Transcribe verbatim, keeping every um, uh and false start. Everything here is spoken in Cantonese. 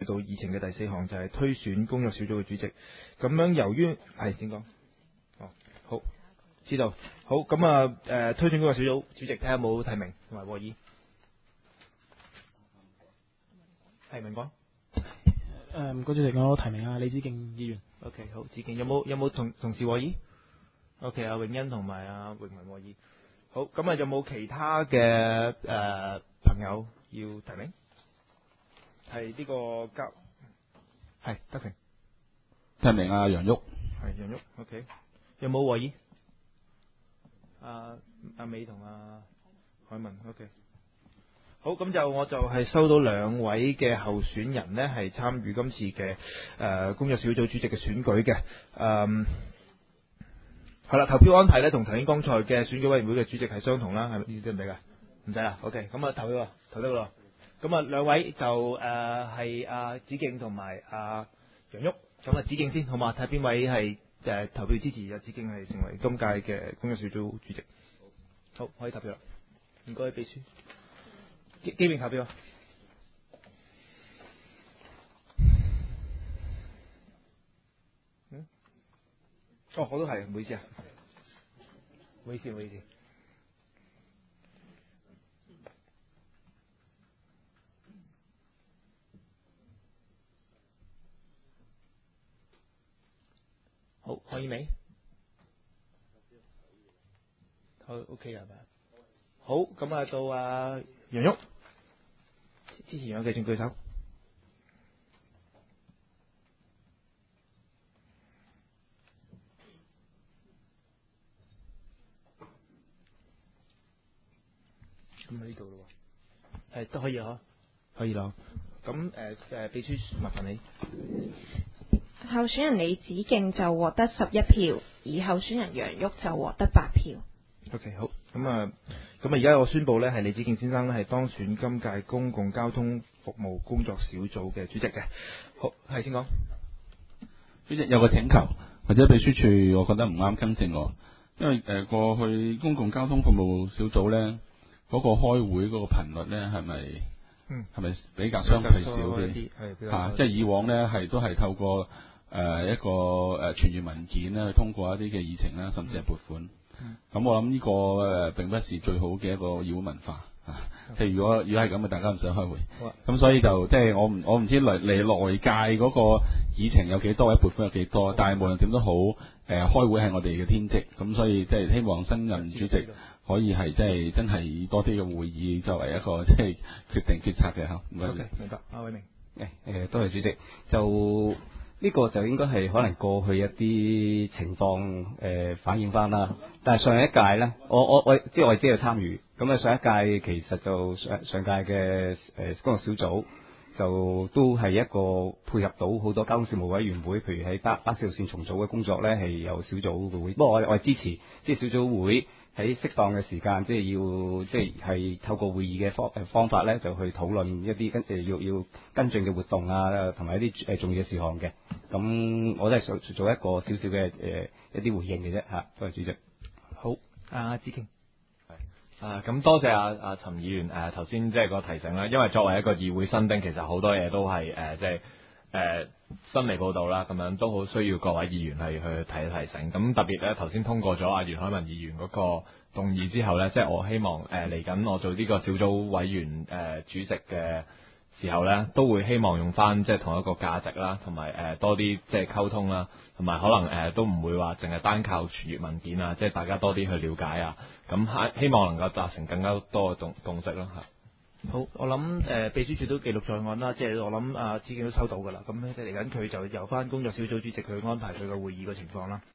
到議程嘅第四項就係推選工作小組嘅主席。咁樣由於係點講？哦，好，知道。好，咁啊誒推選工作小組主席睇下有冇提名同埋和議。係明講。 誒唔該主席，我提名啊李梓敬議員。 OK， 好，梓敬有冇有冇同同事和議 ？OK， 阿永欣同埋阿榮文和議。好，咁啊有冇其他嘅誒、呃、朋友要提名？係呢個交係德成提名阿楊旭。 係楊旭 ，OK。有冇和議？阿阿美同阿海文 ，OK。好，咁就我就係收到兩位嘅候選人呢，係參與今次嘅誒、呃、工作小組主席嘅選舉嘅。誒係啦，投票安排呢，同頭先剛才嘅選舉委員會嘅主席係相同啦，係咪？知唔知㗎？唔使啦 ，OK。咁啊投票啊，投得啦。咁啊兩位就誒係阿梓敬同埋阿楊旭。咁啊梓敬先好嘛？睇邊位係誒投票支持阿梓敬係成為今屆嘅工作小組主席。好，可以投票啦。唔該，秘書。機機名投票啊！嗯，哦，我都係，唔好意思啊，唔好意思，唔好意思。好，可以未？好 ，OK 係咪？好，咁啊到阿楊旭。支持楊旭嘅請舉手。咁喺呢度咯喎。係都可以啊，可以咯。咁誒誒，秘書麻煩你。 候選人李梓敬就獲得十一票，而候選人楊旭就獲得八票。 OK， 好。咁啊，咁啊，而家我宣佈咧，係李梓敬先生咧係當選今屆公共交通服務工作小組嘅主席嘅。好，係先講。 主席有個請求，或者秘書處我覺得唔啱更正我，因為誒、呃、過去公共交通服務小組咧嗰、那個開會嗰個頻率咧係咪嗯係咪比較相對少啲？嚇、啊，即係以往咧係都係透過誒、呃、一個誒傳閱文件咧去通過一啲嘅議程啦，甚至係撥款。嗯咁、嗯、我諗呢個誒、呃、並不是最好嘅一個議會文化啊！即係如果如果係咁嘅，大家唔想開會。咁、啊、所以就即係我唔我唔知嚟嚟內界嗰個議程有幾多，或者撥款有幾多，嗯、但係無論點都好，誒、呃、開會係我哋嘅天職。咁所以即係希望新任主席可以係即係真係多啲嘅會議作為一個即係決定決策嘅嚇。唔該。 Okay, 明白。阿偉明。 誒誒，多謝主席。就呢個就應該係可能過去一啲情況誒、呃、反映翻啦，但係上一屆呢，我我我即係我哋知有參與，咁啊上一屆其實就上上屆嘅誒工作小組就都係一個配合到好多交通事務委員會，譬如喺巴巴士路線重組嘅工作呢，係有小組嘅會，不過我我係支持即係小組會喺適當嘅時間，即係要即係係透過會議嘅方誒方法咧，就去討論一啲跟誒要要跟進嘅活動啊，同埋一啲誒重要嘅事項嘅。咁我都係想做一個少少嘅誒一啲回應嘅啫嚇。多謝主席。 好，阿梓敬。 啊，咁多謝阿阿陳議員誒頭先即係個提醒啦，因為作為一個議會新丁，其實好多嘢都係誒即係誒新嚟報道啦，咁樣都好需要各位議員係去提一提醒。咁特別咧，頭先通過咗阿袁海文議員嗰個動議之後咧，即係我希望誒嚟緊我做呢個小組委員誒、呃、主席嘅時候咧，都會希望用翻即係同一個價值啦，同埋誒多啲即係溝通啦，同埋可能誒、呃、都唔會話淨係單靠傳閱文件啊，即係大家多啲去了解啊，咁希望能夠達成更加多嘅共共識啦嚇。 好，我諗誒、呃、秘書處都記錄在案啦，即係我諗阿梓敬都收到㗎啦，咁即係嚟緊佢就由翻工作小組主席去安排佢嘅會議嘅情況啦。